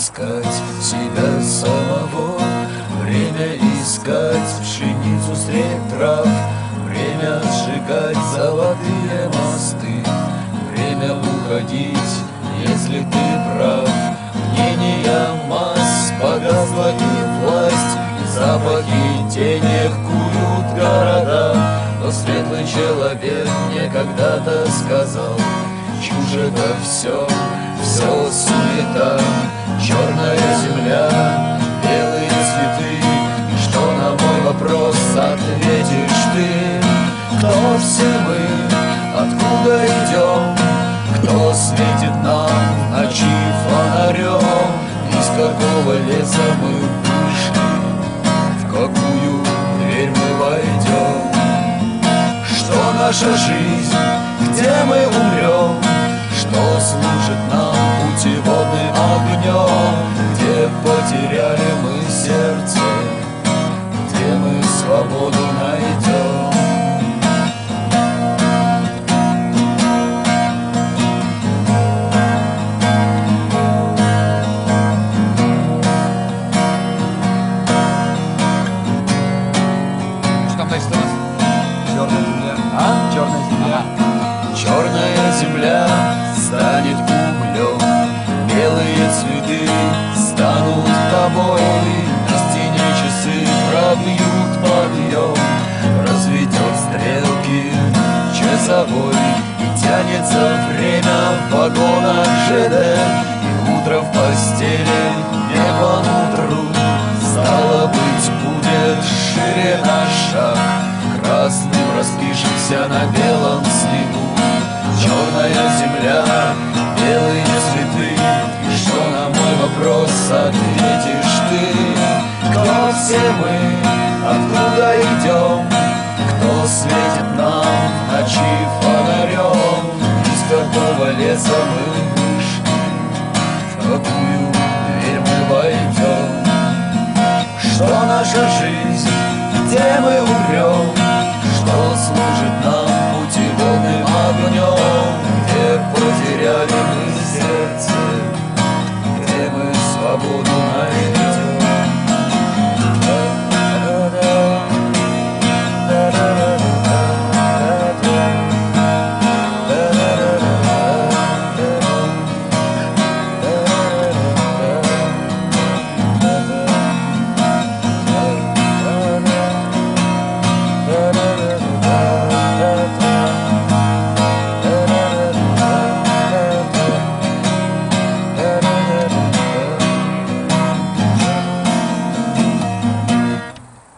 искать себя самого, время искать пшеницу средь трав, время сжигать золотые мосты, время уходить, если ты прав. Мнения масс, богатство и власть, и запахи денег куют города. Но светлый человек мне когда-то сказал: чушь это все суета, черная земля, белые цветы. И что на мой вопрос ответишь ты? Кто все мы, откуда идем, кто светит нам в ночи фонарем? Из какого леса мы вышли, в какую дверь мы войдем? Что наша жизнь, где мы умрем, что служит нам путеводным огнем? Где потеряли мы сердце, где мы свободу найдем? Черная земля станет углем, белые цветы станут тобой, на стене часы пробьют подъем, разведет стрелки часовой, и тянется время в вагонах ЖД, и утро в постели не по утру, стало быть, будет шире наш шаг, красным распишемся на белом снегу. Черная земля, белые цветы, и что на мой вопрос ответишь ты? Кто все мы, откуда идем, кто светит нам в ночи фонарем? Из какого леса мы вышли, в какую дверь мы войдем? Что наша жизнь, где мы умрем, что служит нам путеводным огнем? Где потеряли мы